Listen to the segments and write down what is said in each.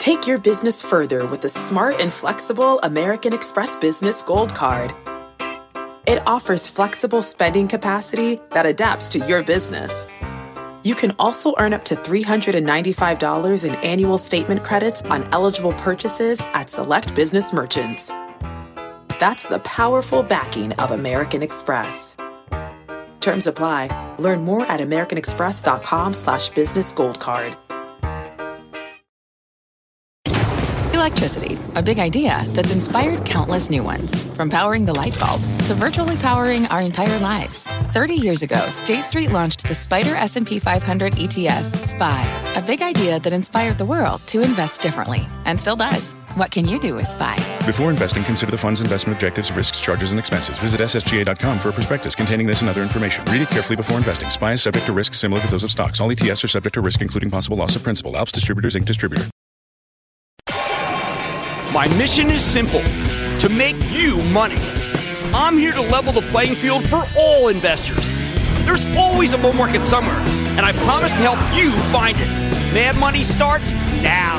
Take your business further with the smart and flexible American Express Business Gold Card. It offers flexible spending capacity that adapts to your business. You can also earn up to $395 in annual statement credits on eligible purchases at select business merchants. That's the powerful backing of American Express. Terms apply. Learn more at americanexpress.com/business gold card. Electricity, a big idea that's inspired countless new ones. From powering the light bulb to virtually powering our entire lives. 30 years ago, State Street launched the Spider S&P 500 ETF, SPY. A big idea that inspired the world to invest differently. And still does. What can you do with SPY? Before investing, consider the fund's investment objectives, risks, charges, and expenses. Visit ssga.com for a prospectus containing this and other information. Read it carefully before investing. SPY is subject to risks similar to those of stocks. All ETFs are subject to risk, including possible loss of principal. Alps Distributors, Inc. Distributor. My mission is simple, to make you money. I'm here to level the playing field for all investors. There's always a bull market somewhere, and I promise to help you find it. Mad Money starts now.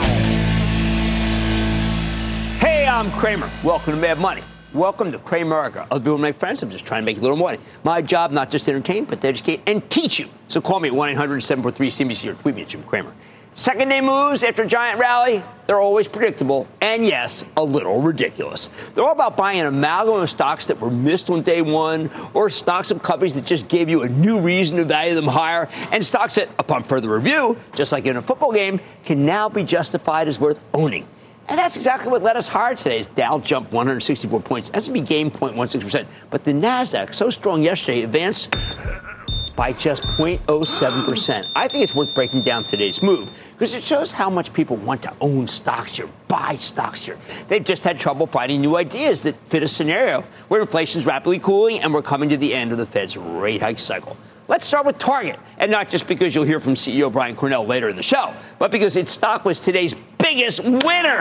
Hey, I'm Cramer. Welcome to Mad Money. Welcome to Cramerica. I'll be with my friends. I'm just trying to make a little money. My job, not just to entertain, but to educate and teach you. So call me at 1-800-743-CNBC or tweet me at Jim Cramer. Second day moves after a giant rally, they're always predictable and, yes, a little ridiculous. They're all about buying an amalgam of stocks that were missed on day one or stocks of companies that just gave you a new reason to value them higher and stocks that, upon further review, just like in a football game, can now be justified as worth owning. And that's exactly what led us higher today as Dow jumped 164 points. S&P gained 0.16%. But the NASDAQ, so strong yesterday, advanced by just 0.07%. I think it's worth breaking down today's move because it shows how much people want to own stocks here, buy stocks here. They've just had trouble finding new ideas that fit a scenario where inflation is rapidly cooling and we're coming to the end of the Fed's rate hike cycle. Let's start with Target, and not just because you'll hear from CEO Brian Cornell later in the show, but because its stock was today's biggest winner,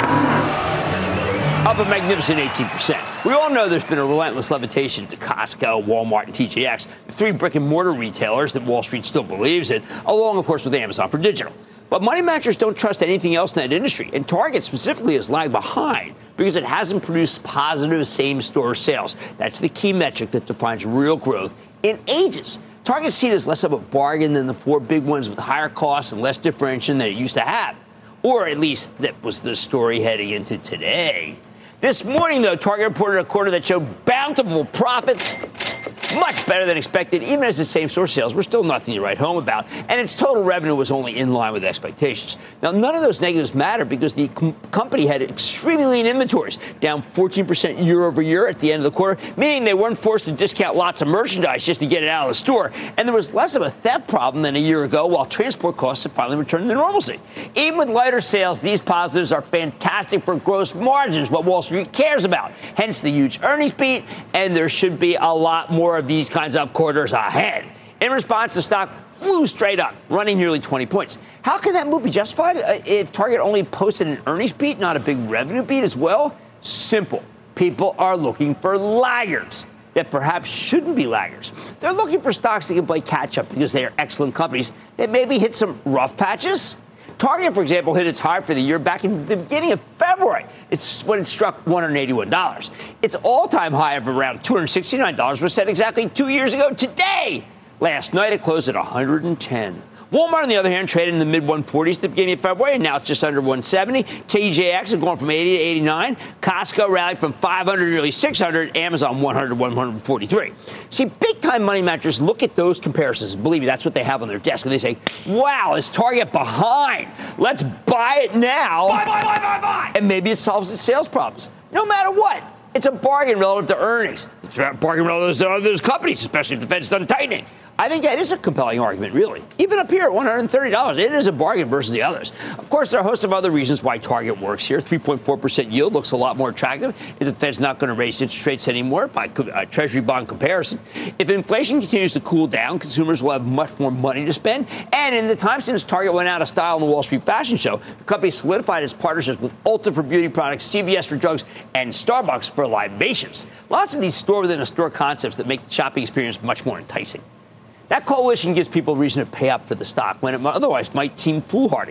up a magnificent 18%. We all know there's been a relentless levitation to Costco, Walmart, and TJX, the three brick-and-mortar retailers that Wall Street still believes in, along, of course, with Amazon for digital. But money managers don't trust anything else in that industry, and Target specifically has lagged behind because it hasn't produced positive same-store sales. That's the key metric that defines real growth in ages. Target's seen as less of a bargain than the four big ones with higher costs and less differentiation than it used to have. Or at least that was the story heading into today. This morning, though, Target reported a quarter that showed bountiful profits, much better than expected, even as its same-store sales were still nothing to write home about, and its total revenue was only in line with expectations. Now, none of those negatives matter because the company had extremely lean inventories, down 14% year over year at the end of the quarter, meaning they weren't forced to discount lots of merchandise just to get it out of the store, and there was less of a theft problem than a year ago, while transport costs had finally returned to normalcy. Even with lighter sales, these positives are fantastic for gross margins, what Wall Street cares about, hence the huge earnings beat, and there should be a lot more of these kinds of quarters ahead. In response, the stock flew straight up, running nearly 20 points. How can that move be justified if Target only posted an earnings beat, not a big revenue beat as well? Simple. People are looking for laggards that perhaps shouldn't be laggards. They're looking for stocks that can play catch-up because they are excellent companies that maybe hit some rough patches. Target, for example, hit its high for the year back in the beginning of February. It's when it struck $181. Its all-time high of around $269 was set exactly 2 years ago today. Last night, it closed at $110. Walmart, on the other hand, traded in the mid-140s at the beginning of February, and now it's just under 170. TJX is going from 80 to 89. Costco rallied from 500 to nearly 600. Amazon 100 to 143. See, big-time money managers look at those comparisons. Believe me, that's what they have on their desk, and they say, wow, is Target behind? Let's buy it now. Buy. And maybe it solves its sales problems. No matter what, it's a bargain relative to earnings. It's a bargain relative to those companies, especially if the Fed's done tightening. I think that is a compelling argument, really. Even up here at $130, it is a bargain versus the others. Of course, there are a host of other reasons why Target works here. 3.4% yield looks a lot more attractive if the Fed's not going to raise interest rates anymore by Treasury bond comparison. If inflation continues to cool down, consumers will have much more money to spend. And in the time since Target went out of style on the Wall Street fashion show, the company solidified its partnerships with Ulta for beauty products, CVS for drugs, and Starbucks for libations. Lots of these store-within-a-store concepts that make the shopping experience much more enticing. That coalition gives people reason to pay up for the stock when it otherwise might seem foolhardy.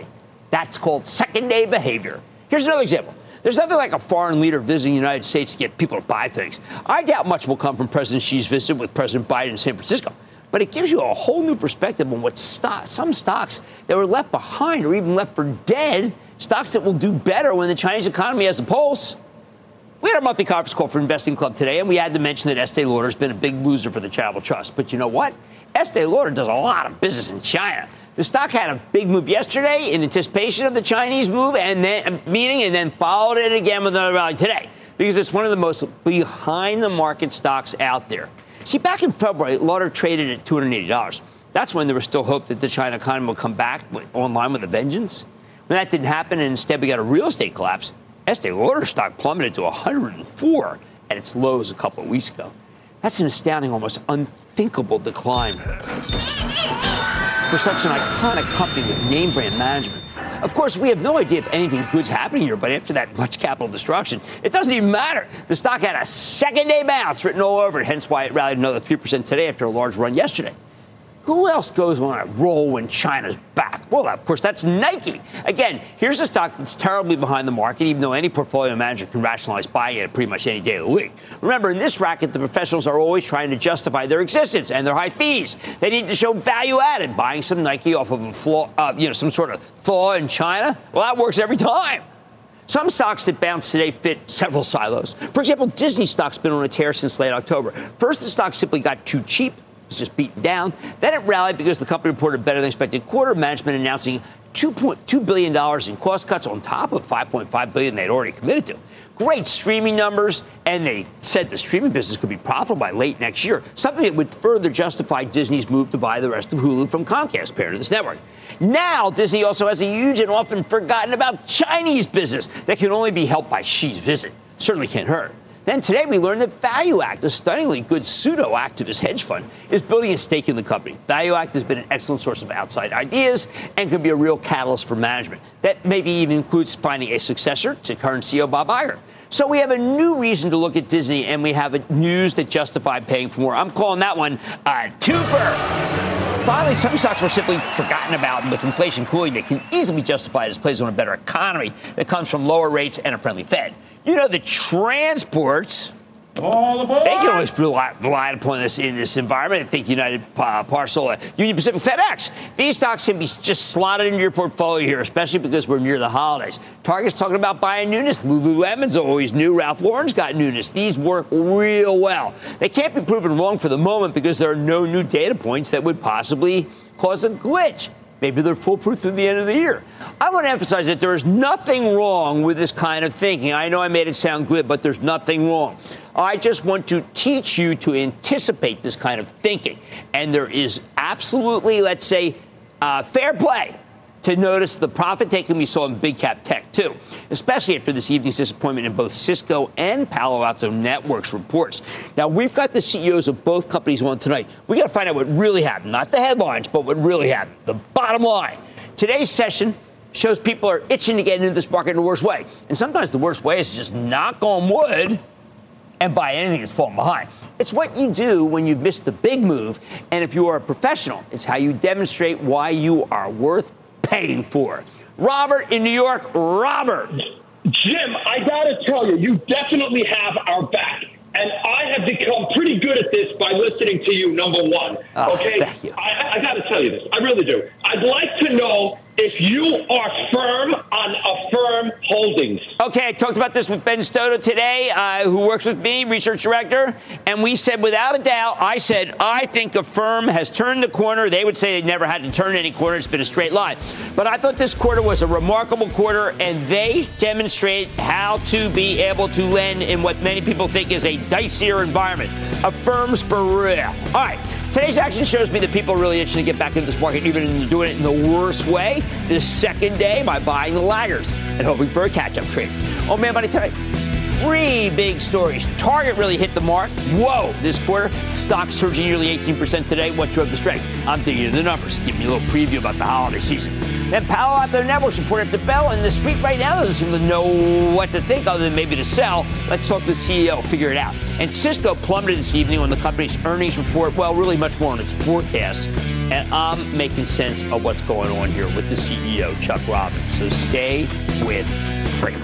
That's called second-day behavior. Here's another example. There's nothing like a foreign leader visiting the United States to get people to buy things. I doubt much will come from President Xi's visit with President Biden in San Francisco. But it gives you a whole new perspective on what some stocks that were left behind or even left for dead, stocks that will do better when the Chinese economy has a pulse. We had our monthly conference call for Investing Club today, and we had to mention that Estee Lauder has been a big loser for the Charitable Trust. But you know what? Estee Lauder does a lot of business in China. The stock had a big move yesterday in anticipation of the Chinese move and then followed it again with another rally today because it's one of the most behind-the-market stocks out there. See, back in February, Lauder traded at $280. That's when there was still hope that the China economy would come back online with a vengeance. When that didn't happen and instead we got a real estate collapse, Estee Lauder stock plummeted to 104 at its lows a couple of weeks ago. That's an astounding, almost unthinkable decline for such an iconic company with name brand management. Of course, we have no idea if anything good's happening here, but after that much capital destruction, it doesn't even matter. The stock had a second-day bounce written all over it, hence why it rallied another 3% today after a large run yesterday. Who else goes on a roll when China's back? Well, of course, that's Nike. Again, here's a stock that's terribly behind the market, even though any portfolio manager can rationalize buying it at pretty much any day of the week. Remember, in this racket, the professionals are always trying to justify their existence and their high fees. They need to show value added. Buying some Nike off of a flaw, some sort of flaw in China, well, that works every time. Some stocks that bounced today fit several silos. For example, Disney stock's been on a tear since late October. First, the stock simply got too cheap. Was just beaten down. Then it rallied because the company reported better than expected quarter. Management announcing $2.2 billion in cost cuts on top of $5.5 billion they'd already committed to. Great streaming numbers, and they said the streaming business could be profitable by late next year, something that would further justify Disney's move to buy the rest of Hulu from Comcast, parent of this network. Now, Disney also has a huge and often forgotten about Chinese business that can only be helped by Xi's visit. Certainly can't hurt. Then today we learned that ValueAct, a stunningly good pseudo-activist hedge fund, is building a stake in the company. ValueAct has been an excellent source of outside ideas and could be a real catalyst for management. That maybe even includes finding a successor to current CEO Bob Iger. So we have a new reason to look at Disney, and we have news that justify paying for more. I'm calling that one a twofer. Finally, some stocks were simply forgotten about, and with inflation cooling, they can easily be justified as plays on a better economy that comes from lower rates and a friendly Fed. You know, the transports, all aboard. They can always rely upon this in this environment. I think United Parcel, Union Pacific, FedEx. These stocks can be just slotted into your portfolio here, especially because we're near the holidays. Target's talking about buying newness. Lululemon's always new. Ralph Lauren's got newness. These work real well. They can't be proven wrong for the moment because there are no new data points that would possibly cause a glitch. Maybe they're foolproof through the end of the year. I want to emphasize that there is nothing wrong with this kind of thinking. I know I made it sound glib, but there's nothing wrong. I just want to teach you to anticipate this kind of thinking. And there is absolutely, let's say, fair play to notice the profit taking we saw in big cap tech, too, especially after this evening's disappointment in both Cisco and Palo Alto Networks reports. Now, we've got the CEOs of both companies on tonight. We got to find out what really happened, not the headlines, but what really happened. The bottom line. Today's session shows people are itching to get into this market in the worst way. And sometimes the worst way is to just knock on wood and buy anything that's falling behind. It's what you do when you've missed the big move. And if you are a professional, it's how you demonstrate why you are worth paying for. Robert in New York. Robert. Jim, I got to tell you, you definitely have our back. And I have become pretty good at this by listening to you, number one. Okay? Thank you. I got to tell you this. I really do. I'd like to know if you are firm on Affirm Holdings. Okay, I talked about this with Ben Stoto today, who works with me, research director, and we said without a doubt, I said, I think Affirm has turned the corner. They would say they never had to turn any corner. It's been a straight line. But I thought this quarter was a remarkable quarter, and they demonstrate how to be able to lend in what many people think is a dicier environment. Affirm's for real. All right. Today's action shows me that people are really itching to get back into this market, even doing it in the worst way, this second day by buying the laggers and hoping for a catch-up trade. Oh, man, buddy, tonight, 3 big stories. Target really hit the mark. Whoa, this quarter. Stock surging nearly 18% today. What drove the strength? I'm digging into the numbers, giving you a little preview about the holiday season. Then Palo Alto Networks reported after bell, and the street right now doesn't seem to know what to think other than maybe to sell. Let's talk to the CEO, figure it out. And Cisco plummeted this evening on the company's earnings report. Well, really much more on its forecast. And I'm making sense of what's going on here with the CEO, Chuck Robbins. So stay with Cramer.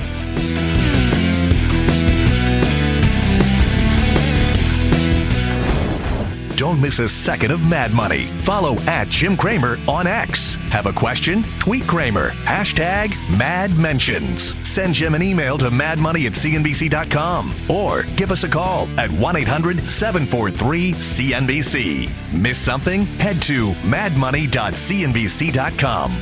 Don't miss a second of Mad Money. Follow @Jim Cramer on X. Have a question? Tweet Cramer. #MadMentions. Send Jim an email to madmoney@cnbc.com or give us a call at 1-800-743-CNBC. Miss something? Head to madmoney.cnbc.com.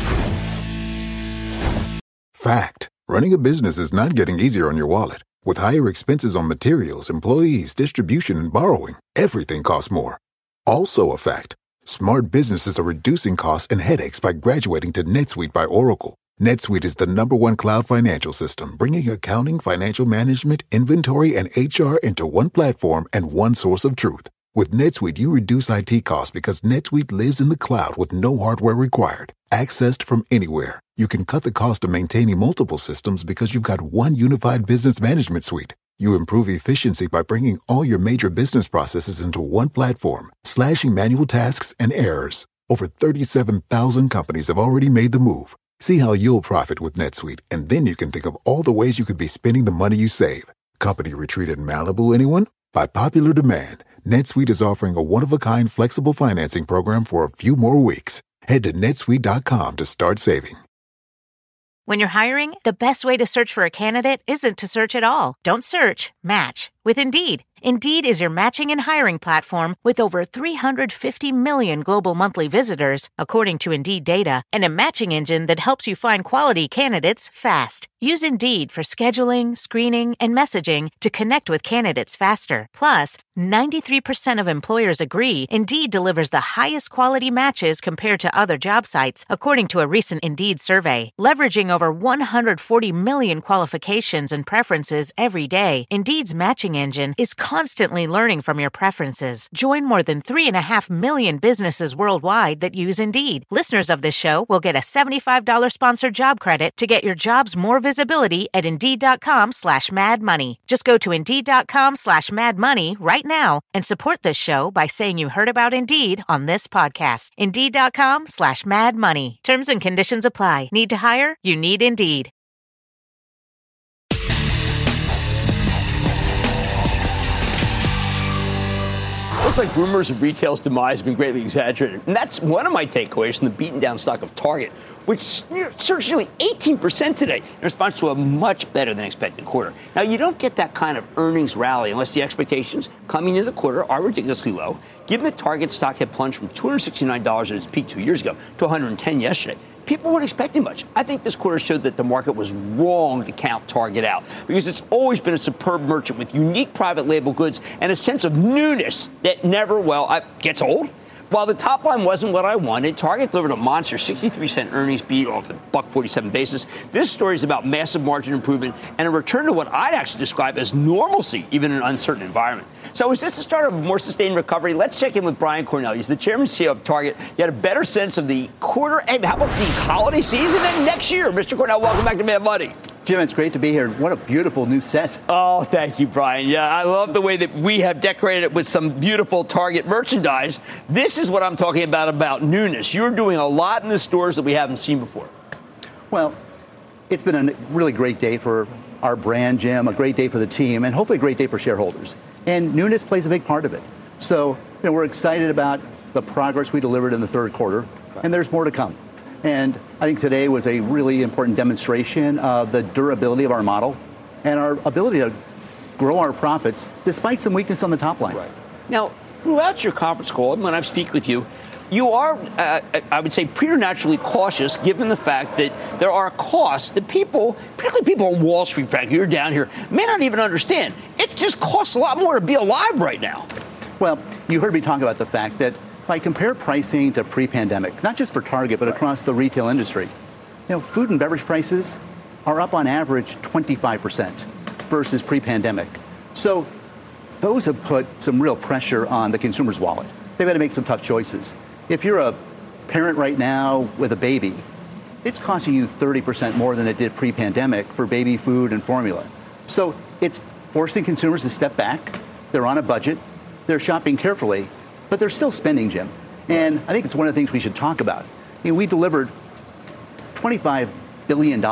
Fact. Running a business is not getting easier on your wallet. With higher expenses on materials, employees, distribution, and borrowing, everything costs more. Also a fact. Smart businesses are reducing costs and headaches by graduating to NetSuite by Oracle. NetSuite is the #1 cloud financial system, bringing accounting, financial management, inventory, and HR into one platform and one source of truth. With NetSuite, you reduce IT costs because NetSuite lives in the cloud with no hardware required. Accessed from anywhere. You can cut the cost of maintaining multiple systems because you've got one unified business management suite. You improve efficiency by bringing all your major business processes into one platform, slashing manual tasks and errors. Over 37,000 companies have already made the move. See how you'll profit with NetSuite, and then you can think of all the ways you could be spending the money you save. Company retreat in Malibu, anyone? By popular demand, NetSuite is offering a one-of-a-kind flexible financing program for a few more weeks. Head to netsuite.com to start saving. When you're hiring, the best way to search for a candidate isn't to search at all. Don't search, match with Indeed. Indeed is your matching and hiring platform with over 350 million global monthly visitors, according to Indeed data, and a matching engine that helps you find quality candidates fast. Use Indeed for scheduling, screening, and messaging to connect with candidates faster. Plus, 93% of employers agree Indeed delivers the highest quality matches compared to other job sites, according to a recent Indeed survey. Leveraging over 140 million qualifications and preferences every day, Indeed's matching engine is constantly learning from your preferences. Join more than 3.5 million businesses worldwide that use Indeed. Listeners of this show will get a $75 sponsored job credit to get your jobs more visibility at Indeed.com/madmoney. Just go to Indeed.com/madmoney right now and support this show by saying you heard about Indeed on this podcast. Indeed.com/madmoney. Terms and conditions apply. Need to hire? You need Indeed. Looks like rumors of retail's demise have been greatly exaggerated. And that's one of my takeaways from the beaten down stock of Target, which surged nearly 18% today in response to a much better than expected quarter. Now, you don't get that kind of earnings rally unless the expectations coming into the quarter are ridiculously low, given that Target stock had plunged from $269 at its peak 2 years ago to $110 yesterday. People weren't expecting much. I think this quarter showed that the market was wrong to count Target out because it's always been a superb merchant with unique private label goods and a sense of newness that never, gets old. While the top line wasn't what I wanted, Target delivered a monster 63-cent earnings beat off the $1.47 basis. This story is about massive margin improvement and a return to what I'd actually describe as normalcy, even in an uncertain environment. So is this the start of a more sustained recovery? Let's check in with Brian Cornell. He's the chairman and CEO of Target. Get a better sense of the quarter and how about the holiday season and next year? Mr. Cornell, welcome back to Mad Money. Jim, it's great to be here. What a beautiful new set. Oh, thank you, Brian. Yeah, I love the way that we have decorated it with some beautiful Target merchandise. This is what I'm talking about newness. You're doing a lot in the stores that we haven't seen before. Well, it's been a really great day for our brand, Jim, a great day for the team, and hopefully a great day for shareholders. And newness plays a big part of it. So, we're excited about the progress we delivered in the third quarter, and there's more to come. And I think today was a really important demonstration of the durability of our model and our ability to grow our profits despite some weakness on the top line. Right. Now, throughout your conference call, and when I speak with you, you are, I would say, preternaturally cautious given the fact that there are costs that people, particularly people on Wall Street, frankly, you're down here, may not even understand. It just costs a lot more to be alive right now. Well, you heard me talk about the fact that if I compare pricing to pre-pandemic, not just for Target, but across the retail industry, food and beverage prices are up on average 25% versus pre-pandemic. So those have put some real pressure on the consumer's wallet. They've had to make some tough choices. If you're a parent right now with a baby, it's costing you 30% more than it did pre-pandemic for baby food and formula. So it's forcing consumers to step back. They're on a budget. They're shopping carefully, but they're still spending, Jim. And I think it's one of the things we should talk about. We delivered $25 billion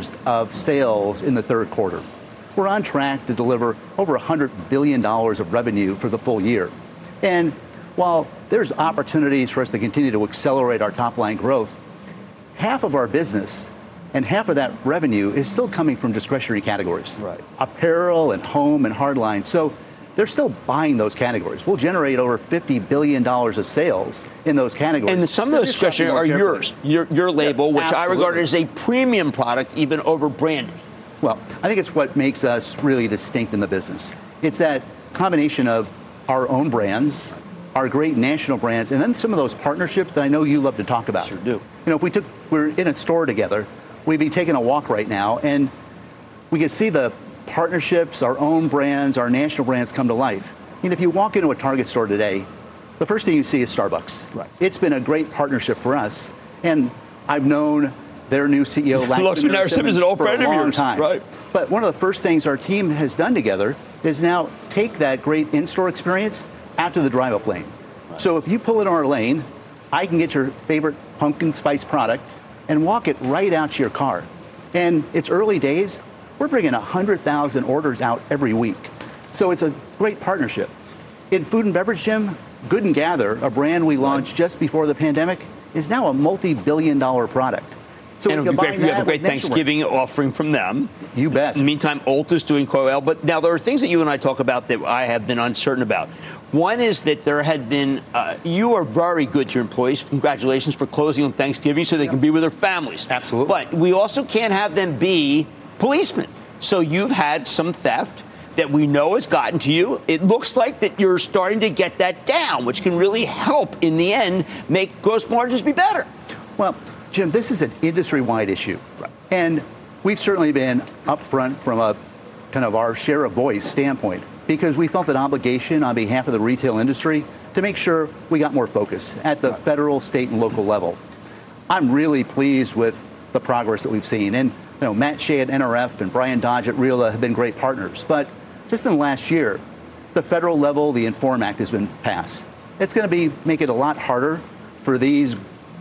of sales in the third quarter. We're on track to deliver over $100 billion of revenue for the full year. And while there's opportunities for us to continue to accelerate our top line growth, half of our business and half of that revenue is still coming from discretionary categories. Right. Apparel and home and hardline. So they're still buying those categories. We'll generate over $50 billion of sales in those categories. And some of those discretionary are yours, your label, which I regard as a premium product, even over branded. Well, I think it's what makes us really distinct in the business. It's that combination of our own brands, our great national brands, and then some of those partnerships that I know you love to talk about. Sure do. If we're in a store together, we'd be taking a walk right now, and we can see the partnerships, our own brands, our national brands come to life. And if you walk into a Target store today, the first thing you see is Starbucks. Right. It's been a great partnership for us, and I've known their new CEO, Laxman Simmons, an old friend of yours, time. Right? But one of the first things our team has done together is now take that great in-store experience out to the drive-up lane. Right. So if you pull in our lane, I can get your favorite pumpkin spice product and walk it right out to your car. And it's early days. We're bringing 100,000 orders out every week. So it's a great partnership. In food and beverage, Jim, Good and Gather, a brand we launched just before the pandemic, is now a multi-billion-dollar product. So and it would be great if you have a great Thanksgiving offering from them. You bet. In the meantime, Ulta's doing quite well. But now there are things that you and I talk about that I have been uncertain about. One is that there had been, you are very good to your employees. Congratulations for closing on Thanksgiving so they can be with their families. Absolutely. But we also can't have them be policemen. So you've had some theft that we know has gotten to you. It looks like that you're starting to get that down, which can really help in the end make gross margins be better. Well, Jim, this is an industry-wide issue. Right. And we've certainly been upfront from a kind of our share of voice standpoint because we felt an obligation on behalf of the retail industry to make sure we got more focus at the federal, state, and local level. I'm really pleased with the progress that we've seen. And Matt Shea at NRF and Brian Dodge at RILA have been great partners. But just in the last year, the federal level, the INFORM Act has been passed. It's going to make it a lot harder for these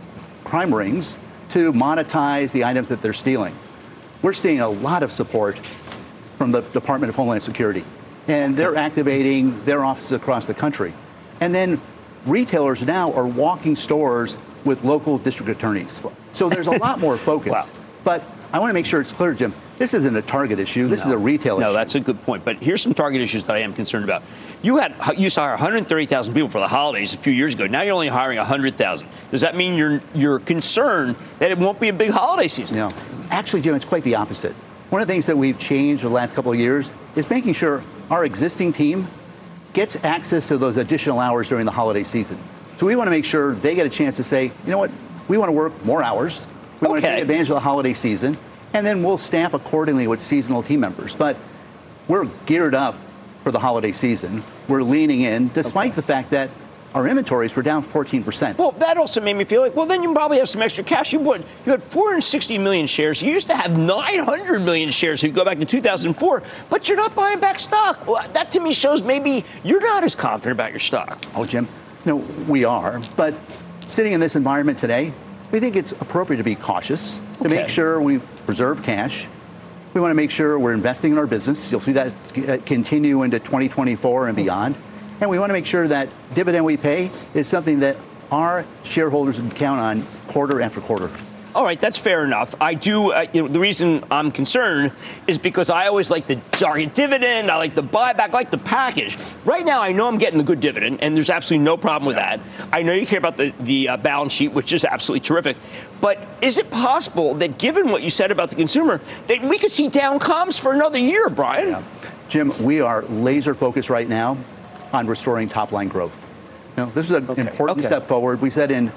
crime rings to monetize the items that they're stealing. We're seeing a lot of support from the Department of Homeland Security, and they're activating their offices across the country. And then retailers now are walking stores with local district attorneys. So there's a lot more focus. Wow. But I want to make sure it's clear, Jim, this isn't a Target issue. This is a retail issue. No, that's a good point. But here's some Target issues that I am concerned about. You used to hire 130,000 people for the holidays a few years ago. Now you're only hiring 100,000. Does that mean you're concerned that it won't be a big holiday season? No. Actually, Jim, it's quite the opposite. One of the things that we've changed the last couple of years is making sure our existing team gets access to those additional hours during the holiday season. So we want to make sure they get a chance to say, you know what, we want to work more hours. We want to take advantage of the holiday season. And then we'll staff accordingly with seasonal team members. But we're geared up for the holiday season. We're leaning in, despite the fact that our inventories were down 14%. Well, that also made me feel like, well, then you probably have some extra cash. You had 460 million shares. You used to have 900 million shares if you go back to 2004, but you're not buying back stock. Well, that to me shows maybe you're not as confident about your stock. Oh, Jim, no, we are. But sitting in this environment today, we think it's appropriate to be cautious, to make sure we preserve cash. We want to make sure we're investing in our business. You'll see that continue into 2024 and beyond. And we want to make sure that dividend we pay is something that our shareholders can count on quarter after quarter. All right, that's fair enough. I do. The reason I'm concerned is because I always like the Target dividend. I like the buyback. I like the package. Right now, I know I'm getting the good dividend, and there's absolutely no problem with that. I know you care about the balance sheet, which is absolutely terrific. But is it possible that, given what you said about the consumer, that we could see down comps for another year, Brian? Yeah. Jim, we are laser focused right now on restoring top-line growth. This is an important step forward. We said in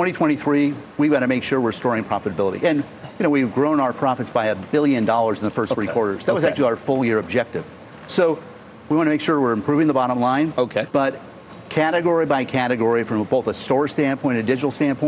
2023, we've got to make sure we're restoring profitability. And, we've grown our profits by $1 billion in the first 3 quarters. That was actually our full-year objective. So we want to make sure we're improving the bottom line. But category by category, from both a store standpoint and a digital standpoint,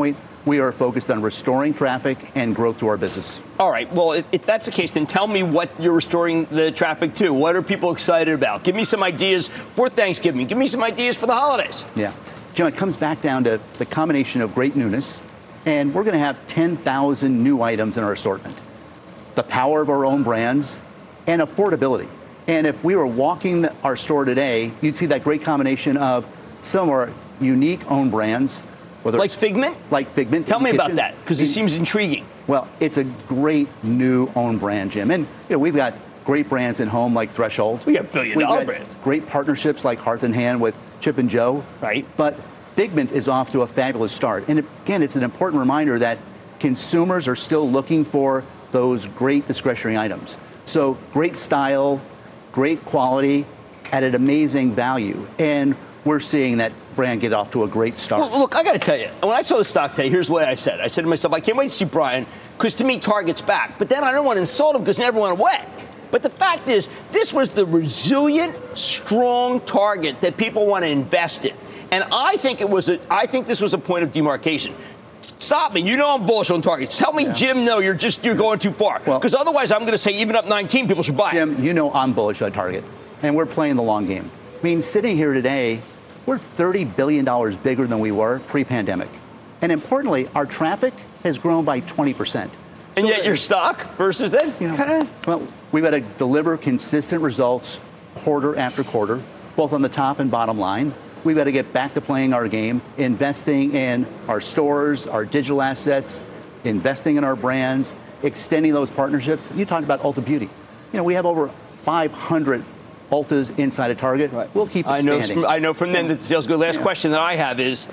we are focused on restoring traffic and growth to our business. All right. Well, if that's the case, then tell me what you're restoring the traffic to. What are people excited about? Give me some ideas for Thanksgiving. Give me some ideas for the holidays. Yeah. Jim, it comes back down to the combination of great newness, and we're going to have 10,000 new items in our assortment. The power of our own brands and affordability. And if we were walking our store today, you'd see that great combination of some of our unique own brands. Like Figment? Like Figment. Tell me about that, because it seems intriguing. Well, it's a great new own brand, Jim. And we've got great brands in home like Threshold. We got billion-dollar brands. Great partnerships like Hearth and Hand with Chip and Jo. Right. But Figment is off to a fabulous start. And again, it's an important reminder that consumers are still looking for those great discretionary items. So great style, great quality, at an amazing value. And we're seeing that brand get off to a great start. Well, look, I got to tell you, when I saw the stock today, here's what I said. I said to myself, I can't wait to see Brian, because to me, Target's back. But then I don't want to insult him because he never went away. But the fact is, this was the resilient, strong Target that people want to invest in. And I think this was a point of demarcation. Stop me. You know I'm bullish on Target. Tell me, Jim, no, you're going too far. Because otherwise, I'm going to say even up 19, people should buy it. Jim, you know I'm bullish on Target. And we're playing the long game. I mean, sitting here today, we're $30 billion bigger than we were pre-pandemic. And importantly, our traffic has grown by 20%. And yet your stock versus then? Well, we've got to deliver consistent results quarter after quarter, both on the top and bottom line. We've got to get back to playing our game, investing in our stores, our digital assets, investing in our brands, extending those partnerships. You talked about Ulta Beauty. We have over 500 Ultas inside of Target. Right. We'll keep expanding. I know from then that the sales go. Last question that I have is,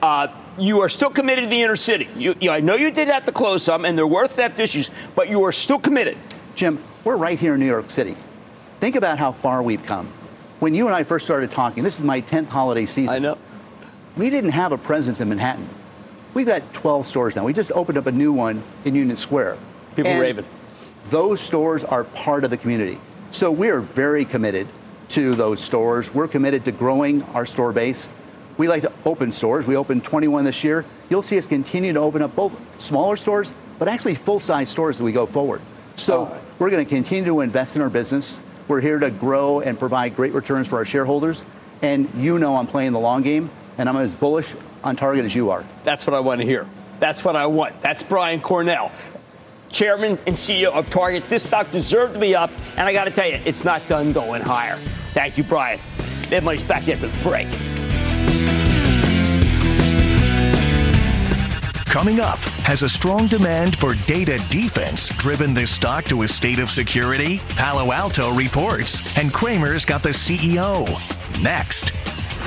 you are still committed to the inner city. I know you did have to close some, and there were theft issues, but you are still committed. Jim, we're right here in New York City. Think about how far we've come. When you and I first started talking, this is my 10th holiday season. I know. We didn't have a presence in Manhattan. We've got 12 stores now. We just opened up a new one in Union Square. People raving. Those stores are part of the community. So we are very committed to those stores. We're committed to growing our store base. We like to open stores. We opened 21 this year. You'll see us continue to open up both smaller stores, but actually full-size stores as we go forward. So we're going to continue to invest in our business. We're here to grow and provide great returns for our shareholders. And I'm playing the long game, and I'm as bullish on Target as you are. That's what I want to hear. That's what I want. That's Brian Cornell, Chairman and CEO of Target. This stock deserved to be up, and I got to tell you, it's not done going higher. Thank you, Brian. Mad Money's back after the break. Coming up, has a strong demand for data defense driven this stock to a state of security? Palo Alto reports, and Cramer's got the CEO. Next.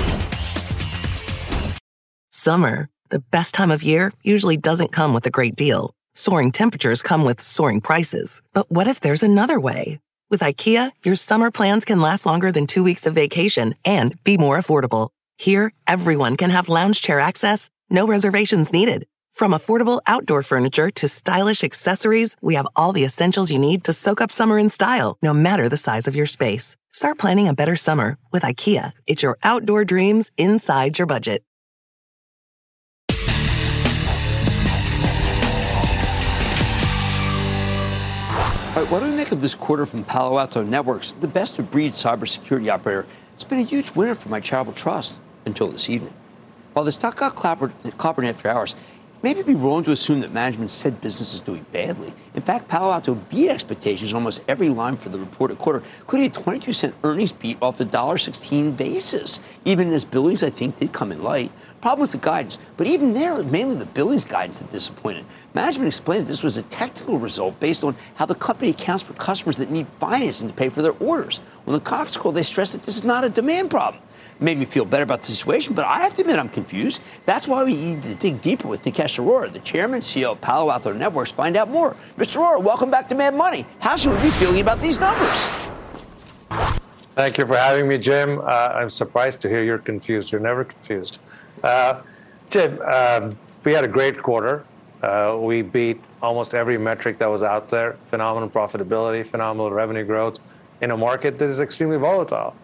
Summer, the best time of year, usually doesn't come with a great deal. Soaring temperatures come with soaring prices. But what if there's another way? With IKEA, your summer plans can last longer than 2 weeks of vacation and be more affordable. Here, everyone can have lounge chair access, no reservations needed. From affordable outdoor furniture to stylish accessories, we have all the essentials you need to soak up summer in style, no matter the size of your space. Start planning a better summer with IKEA. It's your outdoor dreams inside your budget. All right, what do we make of this quarter from Palo Alto Networks, the best-of-breed cybersecurity operator? It's been a huge winner for my charitable trust until this evening. While the stock got clobbered after hours, maybe it'd be wrong to assume that management said business is doing badly. In fact, Palo Alto beat expectations almost every line for the reported quarter, including a 22-cent earnings beat off the $1.16 basis. Even as billings, I think, did come in light. Problem was the guidance. But even there, mainly the billings guidance that disappointed. Management explained that this was a technical result based on how the company accounts for customers that need financing to pay for their orders. On the conference call, they stressed that this is not a demand problem. It made me feel better about the situation, but I have to admit I'm confused. That's why we need to dig deeper with Nikesh Arora, the chairman and CEO of Palo Alto Networks, find out more. Mr. Arora, welcome back to Mad Money. How should we be feeling about these numbers? Thank you for having me, Jim. I'm surprised to hear you're confused. You're never confused. Jim, we had a great quarter. We beat almost every metric that was out there. Phenomenal profitability, phenomenal revenue growth in a market that is extremely volatile.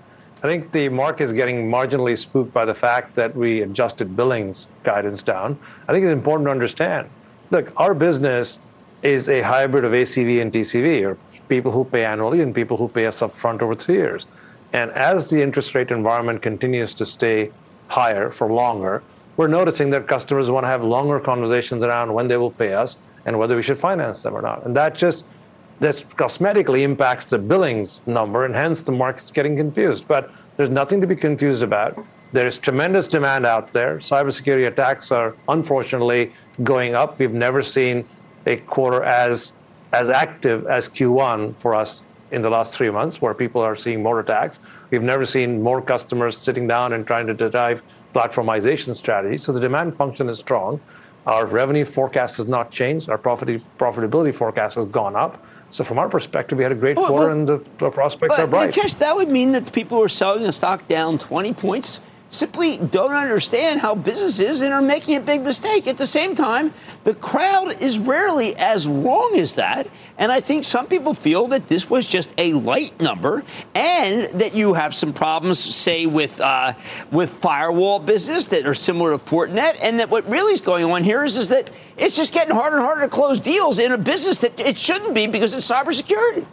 I think the market is getting marginally spooked by the fact that we adjusted billings guidance down. I think it's important to understand, look, our business is a hybrid of ACV and TCV, or people who pay annually and people who pay us upfront over 3 years. And as the interest rate environment continues to stay higher for longer, we're noticing that customers want to have longer conversations around when they will pay us and whether we should finance them or not. And that cosmetically impacts the billings number, and hence the market's getting confused. But there's nothing to be confused about. There is tremendous demand out there. Cybersecurity attacks are unfortunately going up. We've never seen a quarter as active as Q1 for us in the last 3 months, where people are seeing more attacks. We've never seen more customers sitting down and trying to derive platformization strategies. So the demand function is strong. Our revenue forecast has not changed. Our profitability forecast has gone up. So from our perspective, we had a great quarter, and the prospects are bright. Nikesh, that would mean that the people who are selling the stock down 20 points simply don't understand how business is and are making a big mistake. At the same time, the crowd is rarely as wrong as that. And I think some people feel that this was just a light number and that you have some problems, say, with firewall business that are similar to Fortinet. And that what really is going on here is that it's just getting harder and harder to close deals in a business that it shouldn't be because it's cybersecurity.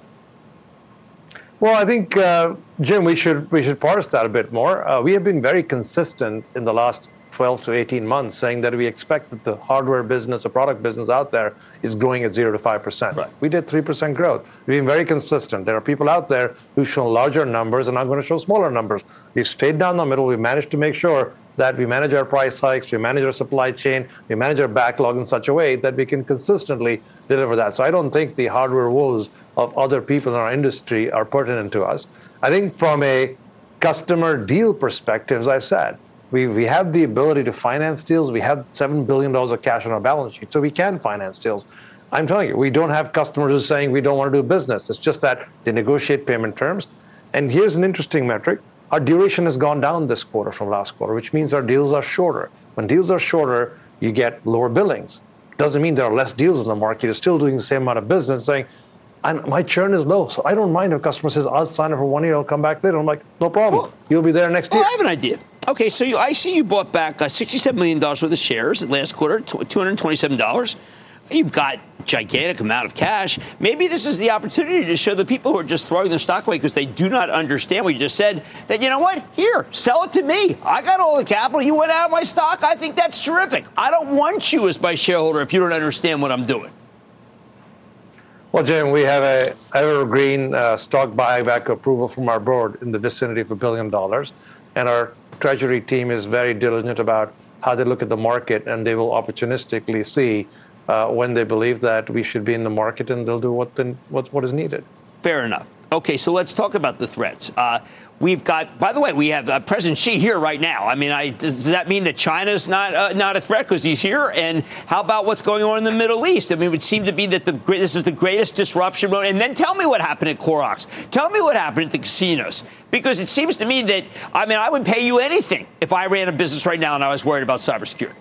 Well, I think, Jim, we should parse that a bit more. We have been very consistent in the last 12 to 18 months saying that we expect that the hardware business, the product business out there is growing at 0 to 5%. Right. We did 3% growth. We've been very consistent. There are people out there who show larger numbers and are going to show smaller numbers. We stayed down the middle. We managed to make sure that we manage our price hikes, we manage our supply chain, we manage our backlog in such a way that we can consistently deliver that. So I don't think the hardware woes of other people in our industry are pertinent to us. I think from a customer deal perspective, as I said, we have the ability to finance deals. We have $7 billion of cash on our balance sheet, so we can finance deals. I'm telling you, we don't have customers who are saying we don't want to do business. It's just that they negotiate payment terms. And here's an interesting metric. Our duration has gone down this quarter from last quarter, which means our deals are shorter. When deals are shorter, you get lower billings. Doesn't mean there are less deals in the market. You're still doing the same amount of business, saying, and my churn is low, so I don't mind if a customer says, I'll sign up for 1 year, I'll come back later. I'm like, no problem. You'll be there next year. I have an idea. Okay, so I see you bought back $67 million worth of shares last quarter, $227. You've got a gigantic amount of cash. Maybe this is the opportunity to show the people who are just throwing their stock away because they do not understand what you just said, that, you know what, here, sell it to me. I got all the capital. You went out of my stock. I think that's terrific. I don't want you as my shareholder if you don't understand what I'm doing. Well, Jim, we have a evergreen stock buyback approval from our board in the vicinity of $1 billion. And our treasury team is very diligent about how they look at the market, and they will opportunistically see when they believe that we should be in the market, and they'll do what is needed. Fair enough. Okay, so let's talk about the threats. We've got, by the way, we have President Xi here right now. I mean, does that mean that China's not a threat because he's here? And how about what's going on in the Middle East? I mean, it would seem to be that this is the greatest disruption. And then tell me what happened at Clorox. Tell me what happened at the casinos. Because it seems to me that, I mean, I would pay you anything if I ran a business right now and I was worried about cybersecurity.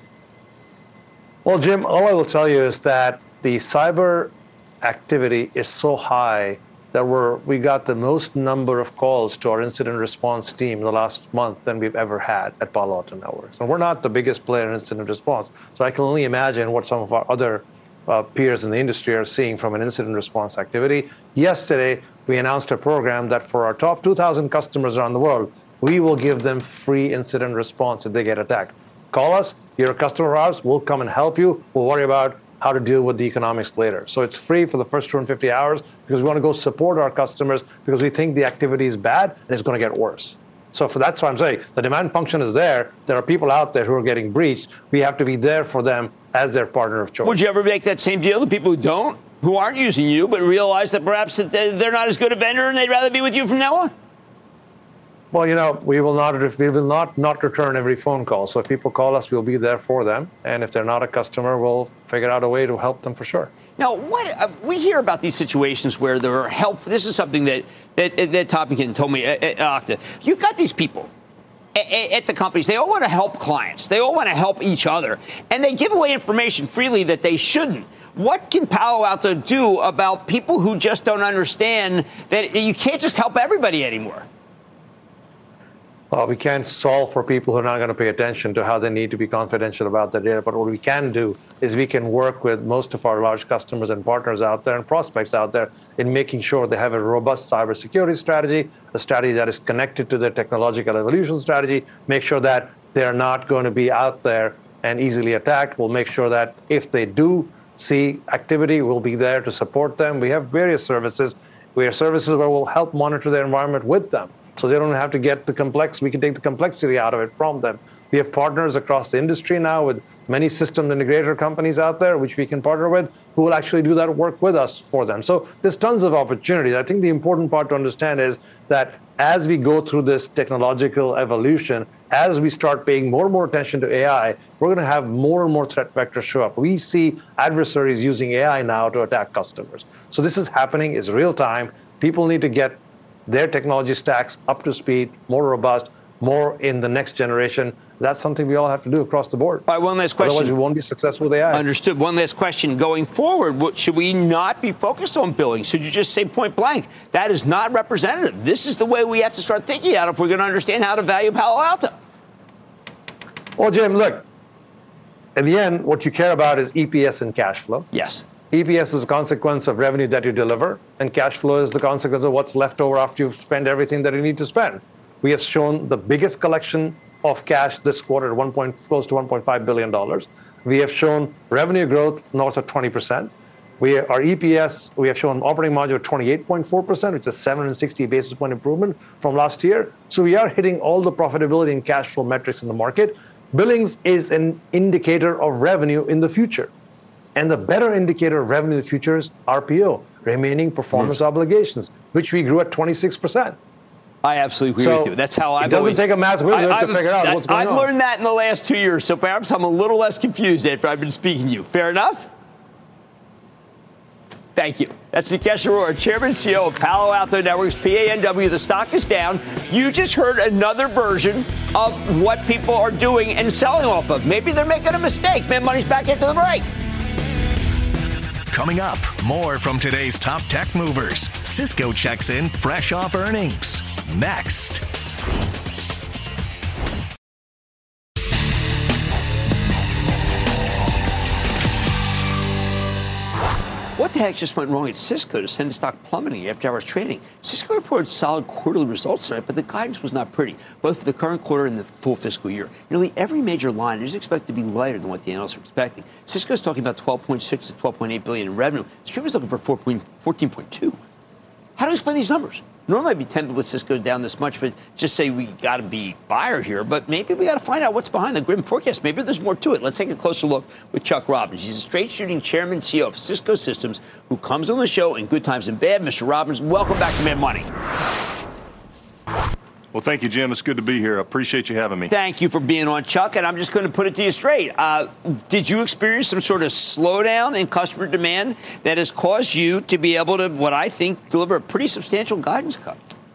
Well, Jim, all I will tell you is that the cyber activity is so high that we got the most number of calls to our incident response team in the last month than we've ever had at Palo Alto Networks. And we're not the biggest player in incident response. So I can only imagine what some of our other peers in the industry are seeing from an incident response activity. Yesterday, we announced a program that for our top 2,000 customers around the world, we will give them free incident response if they get attacked. Call us. You're a customer of ours. We'll come and help you. We'll worry about how to deal with the economics later. So it's free for the first 250 hours because we want to go support our customers because we think the activity is bad and it's going to get worse. So that's why I'm saying the demand function is there. There are people out there who are getting breached. We have to be there for them as their partner of choice. Would you ever make that same deal to people who aren't using you, but realize that perhaps that they're not as good a vendor and they'd rather be with you from now on? Well, you know, we will not return every phone call. So if people call us, we'll be there for them. And if they're not a customer, we'll figure out a way to help them for sure. Now, we hear about these situations where there are help. This is something that Toppington told me at Okta. You've got these people at the companies. They all want to help clients. They all want to help each other. And they give away information freely that they shouldn't. What can Palo Alto do about people who just don't understand that you can't just help everybody anymore? We can't solve for people who are not going to pay attention to how they need to be confidential about their data. But what we can do is we can work with most of our large customers and partners out there and prospects out there in making sure they have a robust cybersecurity strategy, a strategy that is connected to their technological evolution strategy, make sure that they're not going to be out there and easily attacked. We'll make sure that if they do see activity, we'll be there to support them. We have various services. We have services where we'll help monitor their environment with them, so they don't have to get we can take the complexity out of it from them. We have partners across the industry now with many system integrator companies out there, which we can partner with, who will actually do that work with us for them. So there's tons of opportunities. I think the important part to understand is that as we go through this technological evolution, as we start paying more and more attention to AI, we're going to have more and more threat vectors show up. We see adversaries using AI now to attack customers. So this is happening, it's real time. People need to get their technology stacks up to speed, more robust, more in the next generation. That's something we all have to do across the board. All right, one last question. Otherwise, we won't be successful with AI. Understood. One last question. Going forward, should we not be focused on billing? Should you just say point blank, that is not representative? This is the way we have to start thinking out if we're going to understand how to value Palo Alto. Well, Jim, look, in the end, what you care about is EPS and cash flow. Yes. EPS is a consequence of revenue that you deliver, and cash flow is the consequence of what's left over after you've spent everything that you need to spend. We have shown the biggest collection of cash this quarter, close to $1.5 billion. We have shown revenue growth north of 20%. Our EPS, we have shown operating margin of 28.4%, which is 760 basis point improvement from last year. So we are hitting all the profitability and cash flow metrics in the market. Billings is an indicator of revenue in the future. And the better indicator of revenue in the future is RPO, remaining performance obligations, which we grew at 26%. I absolutely agree with you. That's how It doesn't take a math wizard to figure out what's going on. I've learned that in the last 2 years, so perhaps I'm a little less confused after I've been speaking to you. Fair enough? Thank you. That's Nikesh Arora, Chairman and CEO of Palo Alto Networks, PANW. The stock is down. You just heard another version of what people are doing and selling off of. Maybe they're making a mistake. Mad Money's back after the break. Coming up, more from today's top tech movers. Cisco checks in fresh off earnings. Next. What the heck just went wrong at Cisco to send the stock plummeting after hours trading? Cisco reported solid quarterly results tonight, but the guidance was not pretty, both for the current quarter and the full fiscal year. Nearly every major line is expected to be lighter than what the analysts are expecting. Cisco is talking about $12.6 to $12.8 billion in revenue. Street was looking for 14.2. How do we explain these numbers? Normally, I'd be tempted with Cisco down this much, but just say we got to be buyer here. But maybe we got to find out what's behind the grim forecast. Maybe there's more to it. Let's take a closer look with Chuck Robbins. He's a straight-shooting chairman and CEO of Cisco Systems, who comes on the show in good times and bad. Mr. Robbins, welcome back to Mad Money. Well, thank you, Jim. It's good to be here. I appreciate you having me. Thank you for being on, Chuck. And I'm just going to put it to you straight. Did you experience some sort of slowdown in customer demand that has caused you to be able to, what I think, deliver a pretty substantial guidance cut?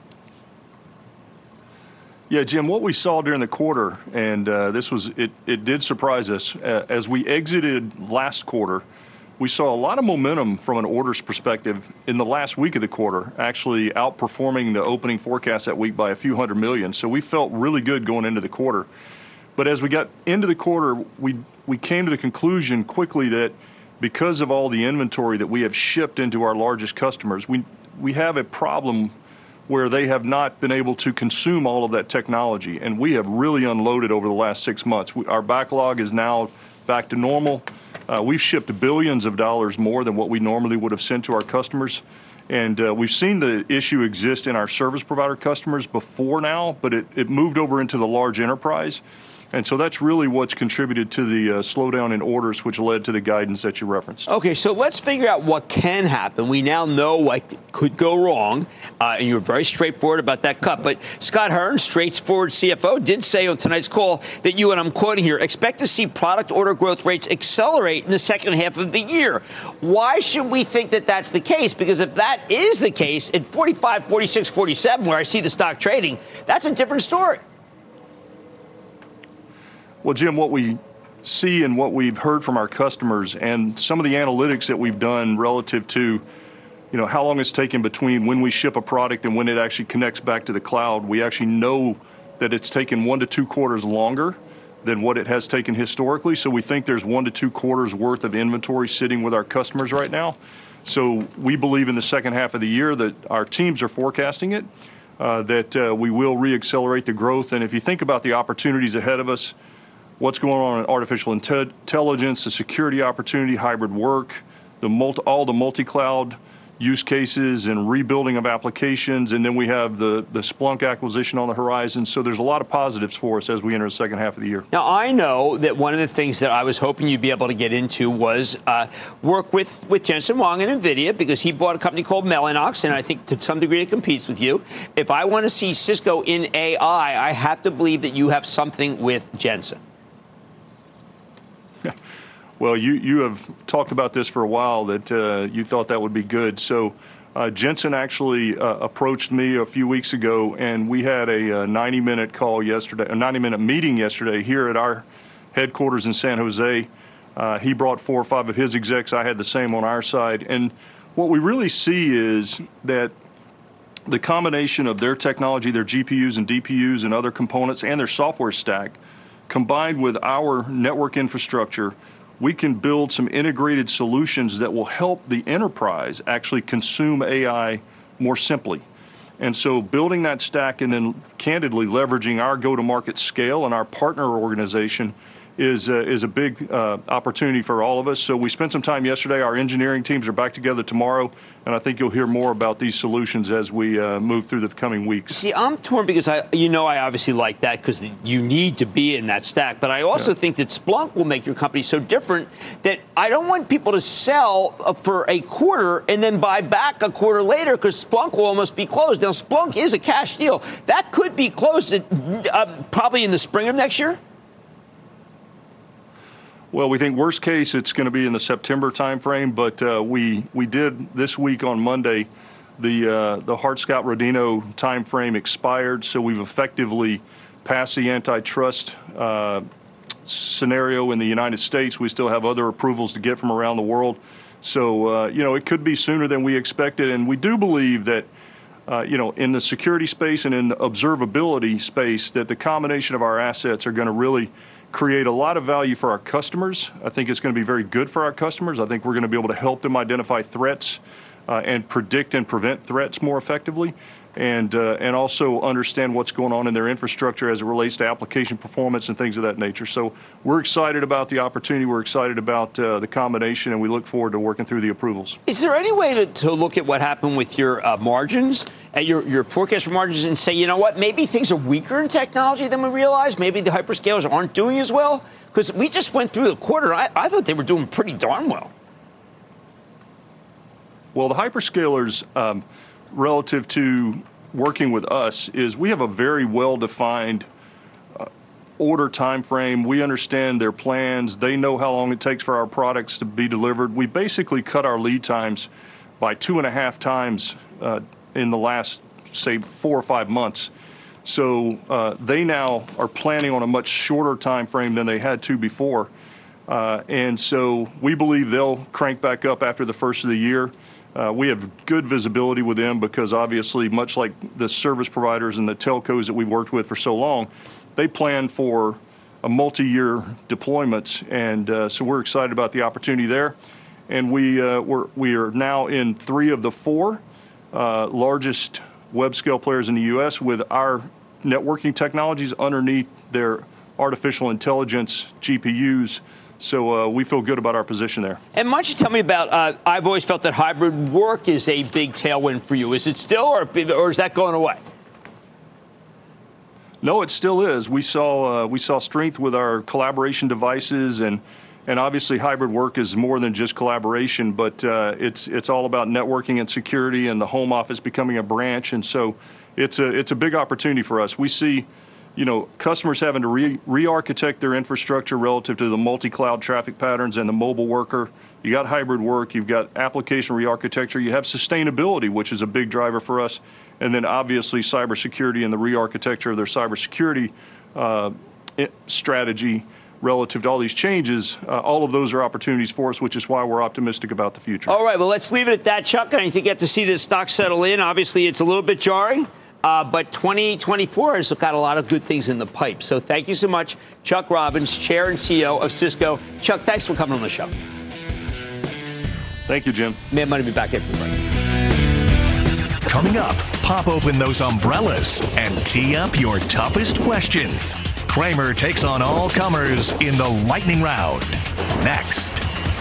Yeah, Jim, what we saw during the quarter, and it did surprise us. As we exited last quarter, we saw a lot of momentum from an orders perspective in the last week of the quarter, actually outperforming the opening forecast that week by a few $100 million. So we felt really good going into the quarter. But as we got into the quarter, we came to the conclusion quickly that because of all the inventory that we have shipped into our largest customers, we have a problem where they have not been able to consume all of that technology. And we have really unloaded over the last 6 months. Our backlog is now back to normal. We've shipped billions of dollars more than what we normally would have sent to our customers. And we've seen the issue exist in our service provider customers before now, but it moved over into the large enterprise. And so that's really what's contributed to the slowdown in orders, which led to the guidance that you referenced. Okay, so let's figure out what can happen. We now know what could go wrong, and you're very straightforward about that cut. But Scott Hearn, straightforward CFO, did say on tonight's call that you, and I'm quoting here, expect to see product order growth rates accelerate in the second half of the year. Why should we think that that's the case? Because if that is the case, at 45, 46, 47, where I see the stock trading, that's a different story. Well, Jim, what we see and what we've heard from our customers and some of the analytics that we've done relative to, how long it's taken between when we ship a product and when it actually connects back to the cloud, we actually know that it's taken 1 to 2 quarters longer than what it has taken historically. So we think there's 1 to 2 quarters worth of inventory sitting with our customers right now. So we believe in the second half of the year that our teams are forecasting it, that we will reaccelerate the growth. And if you think about the opportunities ahead of us, what's going on in artificial intelligence, the security opportunity, hybrid work, all the multi-cloud use cases and rebuilding of applications, and then we have the Splunk acquisition on the horizon. So there's a lot of positives for us as we enter the second half of the year. Now, I know that one of the things that I was hoping you'd be able to get into was work with Jensen Huang and NVIDIA, because he bought a company called Mellanox, and I think to some degree it competes with you. If I want to see Cisco in AI, I have to believe that you have something with Jensen. Well, you have talked about this for a while, that you thought that would be good. So Jensen actually approached me a few weeks ago, and we had a 90-minute call yesterday, a 90-minute meeting yesterday here at our headquarters in San Jose. He brought 4 or 5 of his execs. I had the same on our side. And what we really see is that the combination of their technology, their GPUs and DPUs and other components, and their software stack, combined with our network infrastructure, we can build some integrated solutions that will help the enterprise actually consume AI more simply. And so building that stack and then candidly leveraging our go-to-market scale and our partner organization is a big opportunity for all of us. So we spent some time yesterday. Our engineering teams are back together tomorrow, and I think you'll hear more about these solutions as we move through the coming weeks. See, I'm torn because I obviously like that because you need to be in that stack. But I also think that Splunk will make your company so different that I don't want people to sell for a quarter and then buy back a quarter later, because Splunk will almost be closed. Now, Splunk is a cash deal. That could be closed probably in the spring of next year. Well, we think worst case it's going to be in the September timeframe, but we did this week on Monday, the Hart-Scott-Rodino timeframe expired, so we've effectively passed the antitrust scenario in the United States. We still have other approvals to get from around the world, so it could be sooner than we expected, and we do believe that in the security space and in the observability space, that the combination of our assets are going to really create a lot of value for our customers. I think it's going to be very good for our customers. I think we're going to be able to help them identify threats and predict and prevent threats more effectively, and also understand what's going on in their infrastructure as it relates to application performance and things of that nature. So we're excited about the opportunity. We're excited about the combination, and we look forward to working through the approvals. Is there any way to look at what happened with your margins, at your forecast for margins, and say, you know what, maybe things are weaker in technology than we realized? Maybe the hyperscalers aren't doing as well? Because we just went through the quarter. I thought they were doing pretty darn well. Well, the hyperscalers, relative to working with us, is we have a very well-defined order time frame. We understand their plans. They know how long it takes for our products to be delivered. We basically cut our lead times by 2.5 times in the last, say, 4 or 5 months. So they now are planning on a much shorter time frame than they had to before. And so we believe they'll crank back up after the first of the year. We have good visibility with them because obviously, much like the service providers and the telcos that we've worked with for so long, they plan for a multi-year deployments, and so we're excited about the opportunity there. And we are now in 3 of the 4 largest web scale players in the U.S. with our networking technologies underneath their artificial intelligence GPUs. So we feel good about our position there. And why don't you tell me about, I've always felt that hybrid work is a big tailwind for you. Is it still, or is that going away? No, it still is. We saw strength with our collaboration devices, and obviously hybrid work is more than just collaboration, but it's all about networking and security and the home office becoming a branch. And so it's a big opportunity for us. We see customers having to re-architect their infrastructure relative to the multi-cloud traffic patterns and the mobile worker. You got hybrid work, you've got application re-architecture, you have sustainability, which is a big driver for us, and then obviously cybersecurity and the re-architecture of their cybersecurity strategy relative to all these changes. All of those are opportunities for us, which is why we're optimistic about the future. All right, well, let's leave it at that, Chuck. And I think you have to see this stock settle in. Obviously, it's a little bit jarring. But 2024 has got a lot of good things in the pipe. So thank you so much, Chuck Robbins, Chair and CEO of Cisco. Chuck, thanks for coming on the show. Thank you, Jim. Mad Money will be back after the break. Coming up, pop open those umbrellas and tee up your toughest questions. Cramer takes on all comers in the lightning round. Next.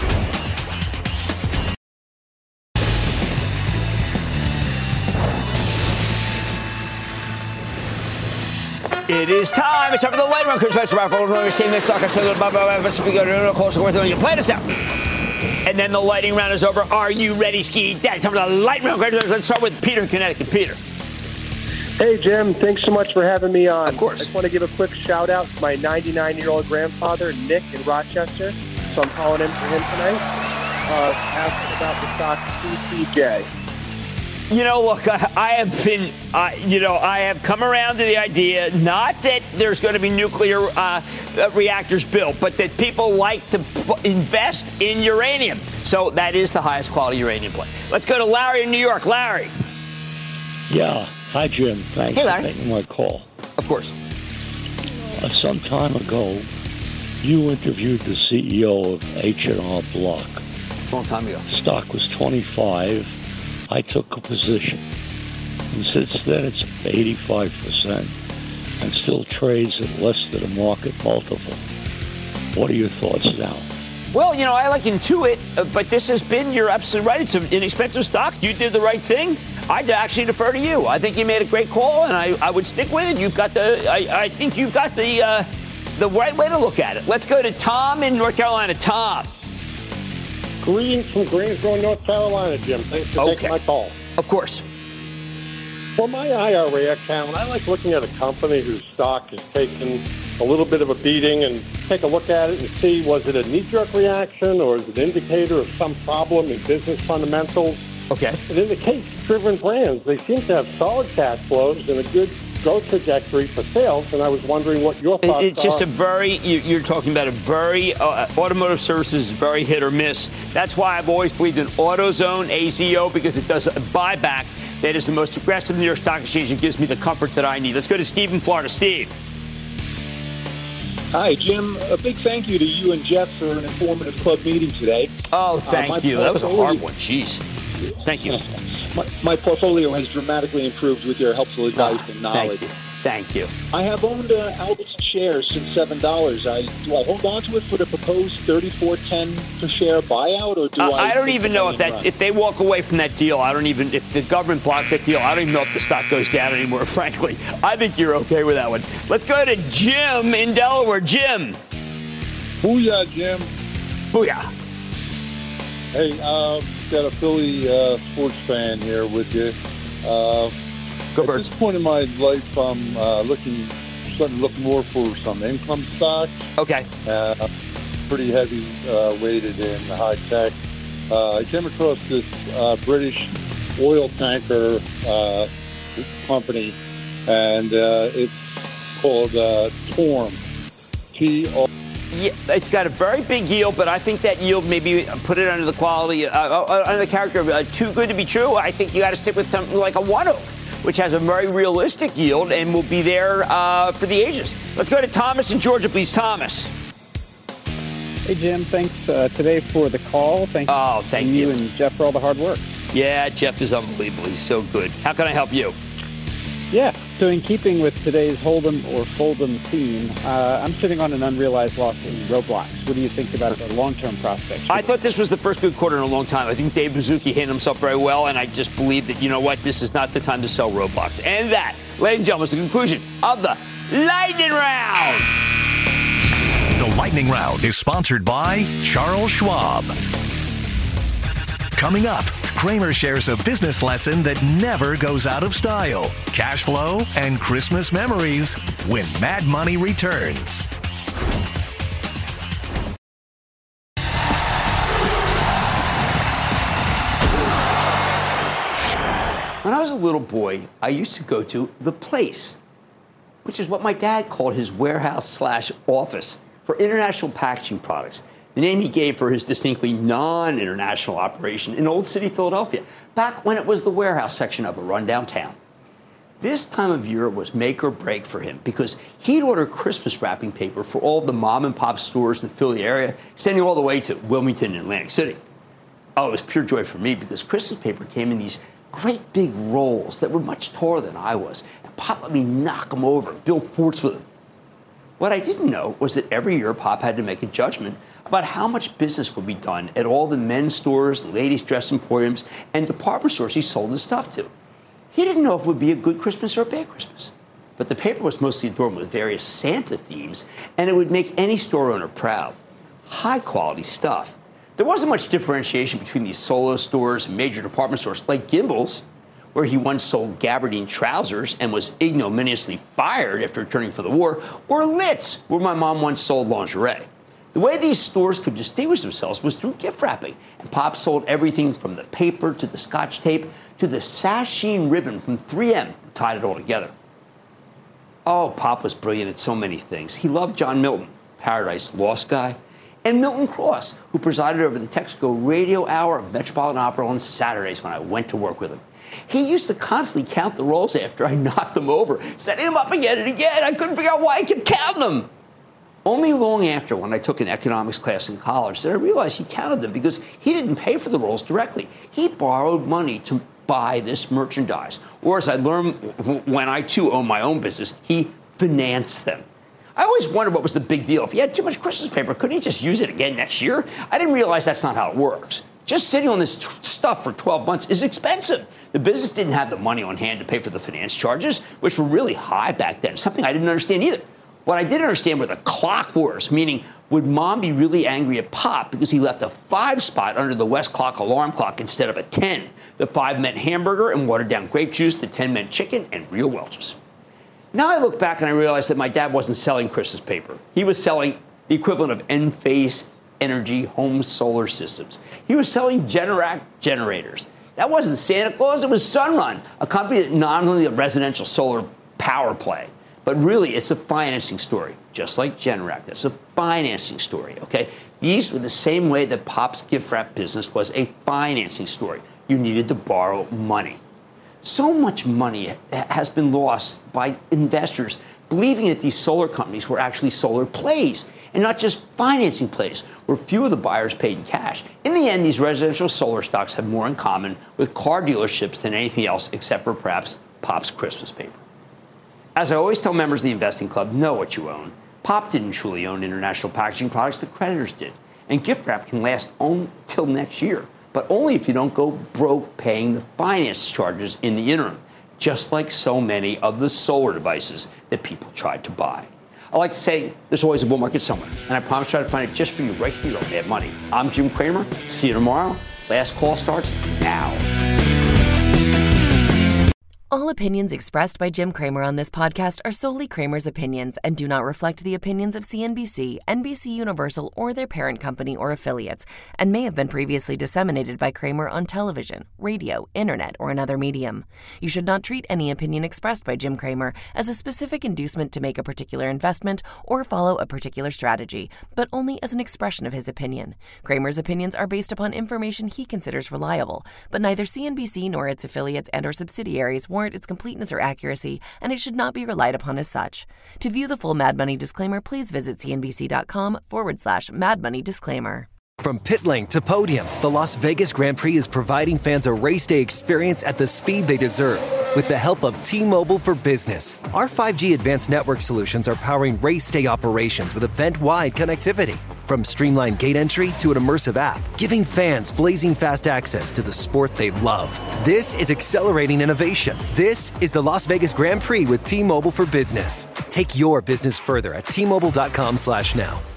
It is time. It's time for the lightning round. Chris Spencer, Ralph Goldberg, same next talk. I said, play this out. And then the lightning round is over. Are you ready, Ski Dad? Time for the lightning round. Let's start with Peter in Connecticut. Peter. Hey, Jim. Thanks so much for having me on. Of course. I just want to give a quick shout-out to my 99-year-old grandfather, Nick, in Rochester. So I'm calling in for him tonight. Asking about the stock CCJ. Look, I have come around to the idea, not that there's going to be nuclear reactors built, but that people like to invest in uranium. So that is the highest quality uranium play. Let's go to Larry in New York. Larry. Yeah. Hi, Jim. Thanks for taking my call. Of course. Some time ago, you interviewed the CEO of H&R Block. A long time ago. Stock was 25. I took a position. And since then, it's 85% and still trades at less than a market multiple. What are your thoughts now? Well, I like Intuit, but this has been, you're absolutely right. It's an inexpensive stock. You did the right thing. I'd actually defer to you. I think you made a great call, and I would stick with it. You've got I think you've got the right way to look at it. Let's go to Tom in North Carolina. Tom. Greetings from Greensboro, North Carolina, Jim. Thanks for taking my call. Of course. For my IRA account, I like looking at a company whose stock has taken a little bit of a beating and take a look at it and see, was it a knee-jerk reaction or is it an indicator of some problem in business fundamentals? Okay. And in the case of Driven Brands, they seem to have solid cash flows and a good growth trajectory for sales, and I was wondering what your thoughts are. It's just you're talking about a very, automotive services is very hit or miss. That's why I've always believed in AutoZone, AZO, because it does a buyback that is the most aggressive in the New York Stock Exchange and gives me the comfort that I need. Let's go to Steve in Florida. Steve. Hi, Jim. A big thank you to you and Jeff for an informative club meeting today. Oh, thank you. That was a hard one. Jeez. Thank you. My portfolio has dramatically improved with your helpful advice and knowledge. Thank you. I have owned Albertson shares since $7. Do I hold on to it for the proposed $34.10 per share buyout, or do I don't even know if they walk away from that deal. If the government blocks that deal, I don't even know if the stock goes down anymore. Frankly, I think you're okay with that one. Let's go to Jim in Delaware. Jim. Booyah, Jim. Booyah. Hey, got a Philly sports fan here with you. At this point in my life, I'm starting to look more for some income stocks. Okay. Pretty heavy weighted in high tech. I came across this British oil tanker company, and it's called TORM. TORM. Yeah, it's got a very big yield, but I think that yield maybe put it under the quality, under the character of too good to be true. I think you got to stick with something like a ONEOK, which has a very realistic yield and will be there for the ages. Let's go to Thomas in Georgia, please. Thomas. Hey, Jim. Thanks today for the call. Thank you and Jeff for all the hard work. Yeah, Jeff is unbelievable. He's so good. How can I help you? Yeah. So in keeping with today's Hold'em or Fold'em theme, I'm sitting on an unrealized loss in Roblox. What do you think about the long-term prospects? I thought this was the first good quarter in a long time. I think Dave Baszucki handled himself very well, and I just believe that, you know what, this is not the time to sell Roblox. And that, ladies and gentlemen, is the conclusion of the Lightning Round. The Lightning Round is sponsored by Charles Schwab. Coming up, Cramer shares a business lesson that never goes out of style. Cash flow and Christmas memories when Mad Money returns. When I was a little boy, I used to go to The Place, which is what my dad called his warehouse/office for international packaging products. The name he gave for his distinctly non-international operation in Old City, Philadelphia, back when it was the warehouse section of a rundown town. This time of year was make or break for him because he'd order Christmas wrapping paper for all of the mom and pop stores in the Philly area, extending all the way to Wilmington and Atlantic City. Oh, it was pure joy for me because Christmas paper came in these great big rolls that were much taller than I was, and Pop let me knock them over and build forts with them. What I didn't know was that every year Pop had to make a judgment about how much business would be done at all the men's stores, ladies' dress emporiums, and department stores he sold his stuff to. He didn't know if it would be a good Christmas or a bad Christmas. But the paper was mostly adorned with various Santa themes, and it would make any store owner proud. High-quality stuff. There wasn't much differentiation between these solo stores and major department stores like Gimbel's, where he once sold gabardine trousers and was ignominiously fired after returning from the war, or Litz, where my mom once sold lingerie. The way these stores could distinguish themselves was through gift wrapping, and Pop sold everything from the paper to the Scotch tape to the sasheen ribbon from 3M that tied it all together. Oh, Pop was brilliant at so many things. He loved John Milton, Paradise Lost guy, and Milton Cross, who presided over the Texaco radio hour of Metropolitan Opera on Saturdays when I went to work with him. He used to constantly count the rolls after I knocked them over, setting them up again and again. I couldn't figure out why I kept counting them. Only long after, when I took an economics class in college, did I realize he counted them because he didn't pay for the rolls directly. He borrowed money to buy this merchandise. Or as I learned when I, too, owned my own business, he financed them. I always wondered what was the big deal. If he had too much Christmas paper, couldn't he just use it again next year? I didn't realize that's not how it works. Just sitting on this stuff for 12 months is expensive. The business didn't have the money on hand to pay for the finance charges, which were really high back then, something I didn't understand either. What I did understand were the clock wars, meaning would Mom be really angry at Pop because he left a 5 spot under the West clock alarm clock instead of a 10? The 5 meant hamburger and watered-down grape juice. The 10 meant chicken and real Welch's. Now I look back and I realize that my dad wasn't selling Christmas paper. He was selling the equivalent of Enphase Energy home solar systems. He was selling Generac generators. That wasn't Santa Claus, it was Sunrun, a company that not only a residential solar power play, but really it's a financing story, just like Generac. That's a financing story, okay? These were the same way that Pop's gift wrap business was a financing story. You needed to borrow money. So much money has been lost by investors believing that these solar companies were actually solar plays and not just financing plays, where few of the buyers paid in cash. In the end, these residential solar stocks have more in common with car dealerships than anything else except for perhaps Pop's Christmas paper. As I always tell members of the investing club, know what you own. Pop didn't truly own international packaging products, the creditors did. And gift wrap can last until next year, but only if you don't go broke paying the finance charges in the interim, just like so many of the solar devices that people tried to buy. I like to say there's always a bull market somewhere, and I promise to try to find it just for you right here on Mad Money. I'm Jim Cramer. See you tomorrow. Last call starts now. All opinions expressed by Jim Cramer on this podcast are solely Cramer's opinions and do not reflect the opinions of CNBC, NBC Universal, or their parent company or affiliates, and may have been previously disseminated by Cramer on television, radio, internet, or another medium. You should not treat any opinion expressed by Jim Cramer as a specific inducement to make a particular investment or follow a particular strategy, but only as an expression of his opinion. Cramer's opinions are based upon information he considers reliable, but neither CNBC nor its affiliates and or subsidiaries warrant its completeness or accuracy, and it should not be relied upon as such. To view the full Mad Money disclaimer, please visit cnbc.com/Mad Money disclaimer. From pit lane to podium, the Las Vegas Grand Prix is providing fans a race day experience at the speed they deserve. With the help of T-Mobile for Business, our 5G advanced network solutions are powering race day operations with event-wide connectivity. From streamlined gate entry to an immersive app, giving fans blazing fast access to the sport they love. This is accelerating innovation. This is the Las Vegas Grand Prix with T-Mobile for Business. Take your business further at T-Mobile.com/now.